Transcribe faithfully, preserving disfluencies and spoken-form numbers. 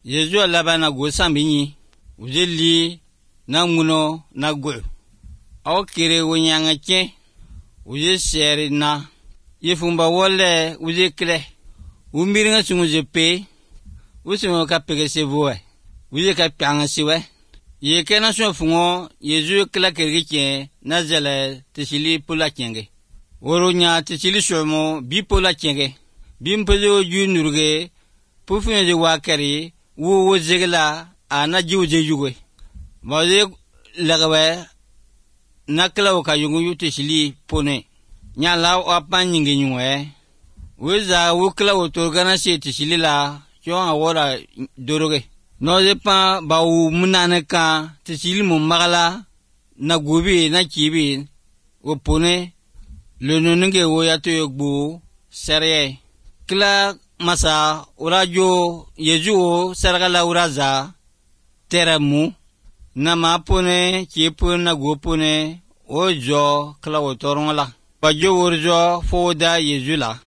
Yezu alaba na go sambinyi. Ujeli na muno na go. Aw kire wonyanga che. Uje seri na. Yefumba wole uje kle. Umiringa sungu je pe. Usungu ka pege sevoe. Uje ka pianga siwe. Ye kena so fungo Yezu kla kirgiche na zele tishili pula chenge. Woronya tishili shomo bi pula chenge. Bimpezo yunurge pufune je wakari wo wo zegla ana jiwje yugwe. Maze lagawe nakla ka yungu yutishili pone. Nya law apan nyingi nywe. Weza wukla otorgana se tishili la yo awora doroge. No je pa ba u munane ka tishili mo magala na gobi na kibi o pone le nonenge wo yato yogbu serye. Kila masa urajo Yezu sargala uraza teramu na mapone kipu na gopone ojo kla otorongala bajo urjo foda Yezu la.